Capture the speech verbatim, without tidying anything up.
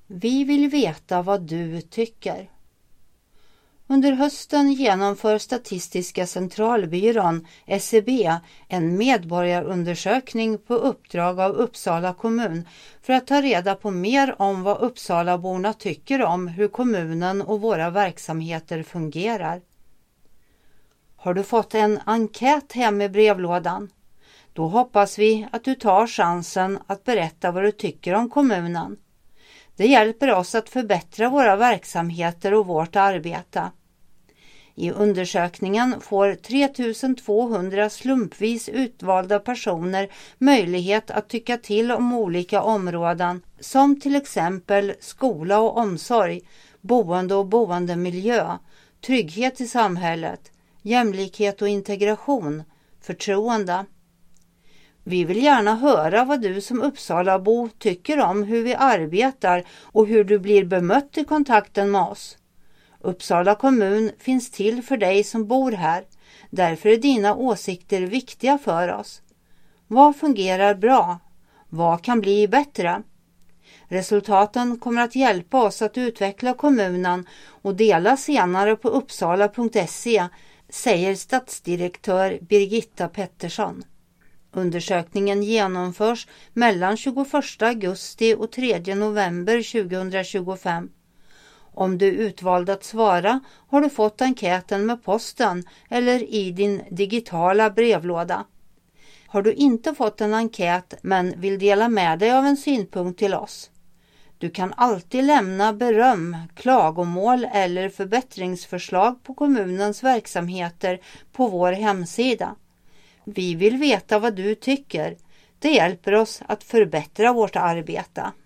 Vi vill veta vad du tycker. Under hösten genomför Statistiska centralbyrån, S C B, en medborgarundersökning på uppdrag av Uppsala kommun för att ta reda på mer om vad Uppsalaborna tycker om hur kommunen och våra verksamheter fungerar. Har du fått en enkät hem i brevlådan? Då hoppas vi att du tar chansen att berätta vad du tycker om kommunen. Det hjälper oss att förbättra våra verksamheter och vårt arbete. I undersökningen får tre tusen tvåhundra slumpvis utvalda personer möjlighet att tycka till om olika områden som till exempel skola och omsorg, boende och boendemiljö, trygghet i samhället, jämlikhet och integration, förtroende. Vi vill gärna höra vad du som Uppsalabo tycker om hur vi arbetar och hur du blir bemött i kontakten med oss. Uppsala kommun finns till för dig som bor här. Därför är dina åsikter viktiga för oss. Vad fungerar bra? Vad kan bli bättre? Resultaten kommer att hjälpa oss att utveckla kommunen och dela senare på uppsala punkt se, säger stadsdirektör Birgitta Pettersson. Undersökningen genomförs mellan tjugoförsta augusti och tredje november tjugohundratjugofem. Om du är utvald att svara har du fått enkäten med posten eller i din digitala brevlåda. Har du inte fått en enkät men vill dela med dig av en synpunkt till oss? Du kan alltid lämna beröm, klagomål eller förbättringsförslag på kommunens verksamheter på vår hemsida. Vi vill veta vad du tycker. Det hjälper oss att förbättra vårt arbete.